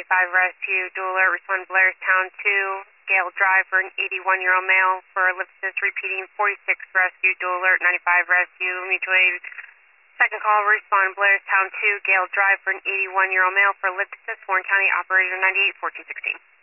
95 rescue, dual alert, respond Blairstown 2, Gale Drive for an 81-year-old male for ellipsis, repeating 46 rescue, dual alert, 95 rescue, mutual aid. Second call, respond Blairstown 2, Gale Drive for an 81-year-old male for ellipsis, Warren County, operator 98, 1416.